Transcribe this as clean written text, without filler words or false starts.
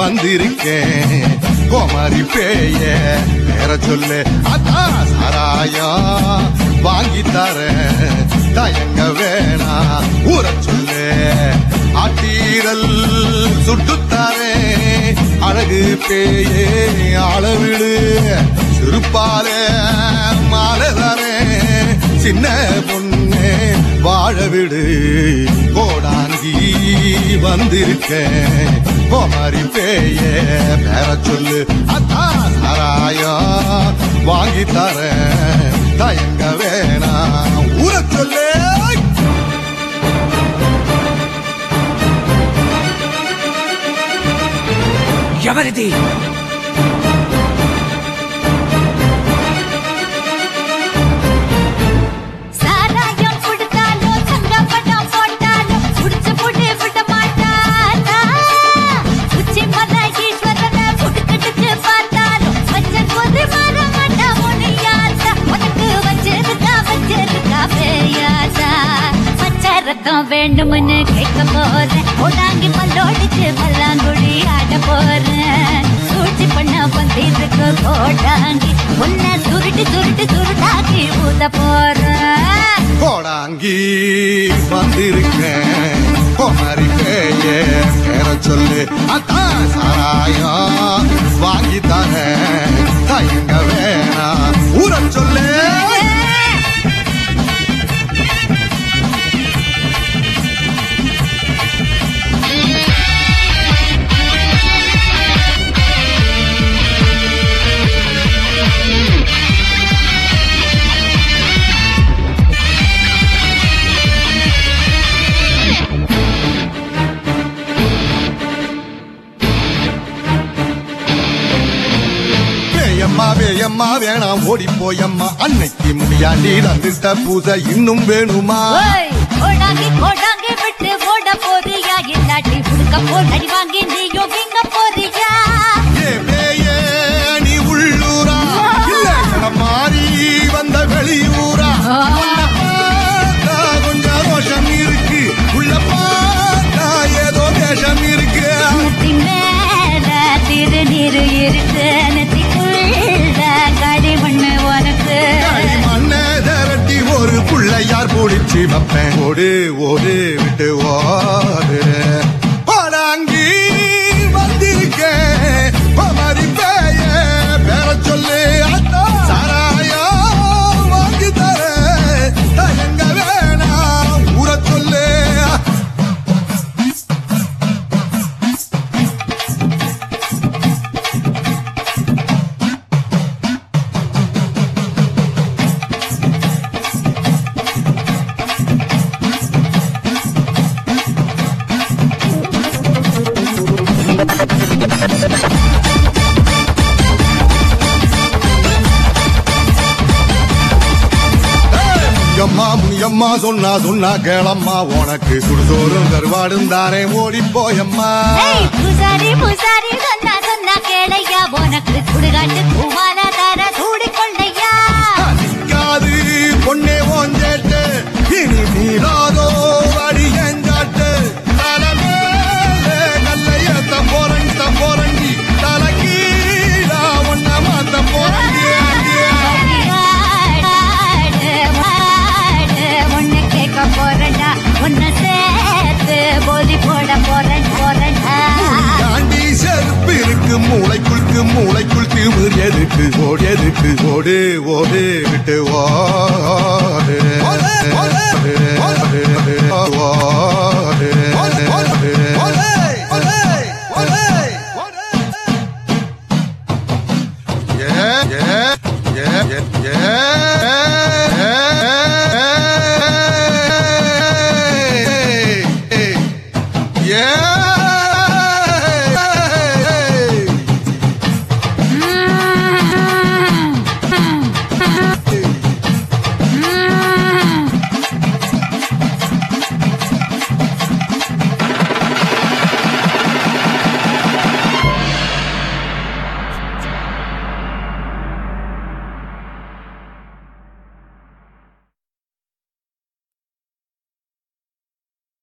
வந்திருக்கேன் கோமாரி பேய பேர சொல்லு அத்தா சாராயம் வாங்கி தரேன் தயங்க வேணா ஊற சொல்லு ஆட்டீரல் சுட்டுத்தாரே அழகு பேயே அளவிடு சிறுப்பாலே மாலதாரே சின்ன பொண்ணே வாழ விடு கோடாங்கி வந்திருக்கேன் கோமாரி பேய பேர சொல்லு அத்தா சாராயம் வாங்கி தரேன் தயங்க வேணா ஊற சொல்லு ఎవరిది சாராயம் குடுத்தாலும் சங்கப்படம் போட்டாலும் குடிச்சு புடி விட மாட்டானா உச்சி மத ஈஸ்வரனை புடுக்கிட்டு பார்த்தாலும் வச்சன் போது மாற மாட்டா முனியாசா உனக்கு வச்சிருக்கா பேயாசா பச்சை ரத்தம் வேண்டும்னு கேட்க போறேன் ஓடாங்கி பல்லோடிச்சு பல்லாங்குழி ஆட போறேன் சூழ்ச்சி பண்ண வந்திருக்கு கோடாங்கி உன்னை சுருட்டாக்கி ஊத போறேன் கோடாங்கி வந்திருக்கேன் கோமாரி பேய பேர சொல்லு அத்தா சாராயம் வாங்கி தரேன் தயங்க வேணா ஊற சொல்லு வேயம்மா வேணாம் ஓடி போயம்மா அன்னைக்கு முடியாண்டி தந்துட்ட பூசை இன்னும் வேணுமா கோடாங்கி விட்டு ஓட போறியா இல்லாட்டி புடுக்க போடி வாங்கி நீயும் விங்க போறியா நீ உள்ளூரா இல்ல மாறி வந்த வெளியூரா கொஞ்சம் ரோஷம் இருக்கு உள்ள பார்த்தா ஏதோ தேசம் இருக்கு மேல திருநீரு இருக்கு ஒரு புள்ளையார் பிடிச்சி வைப்பேன் ஓடு ஓடு விட்டு ஓடு பாடாங்கி வந்திருக்கேன் கோமாரி பேய பேர சொல்லு அத்தா சாராயம் வாங்கி தர தயங்க வேணாம் ஊற சொல்லு முனியம்மா சொன்னா கேளம்மா உனக்கு சுடுசோறும் கருவாடும் தானே ஓடி போயம்மா பூசாரி சொன்னா கேளையா உனக்கு சுடுகாட்டு பூவால தர சூடி கொள்ளையா காது பொண்ணே ஓஞ்சேட்டு இனி நீராதோ அடி எஞ்சாட்டு நல்ல போரண்டி தலைக்கீழா ஒன்ன மாத்த போரண்டி போறண்டா உன்னை சேர்த்து போதி போட போறண்டா தாண்டி செருப்பு இருக்கு மூளைக்குள் திமிர் எதுக்கு ஓடு ஓடு விட்டு ஓடு yeah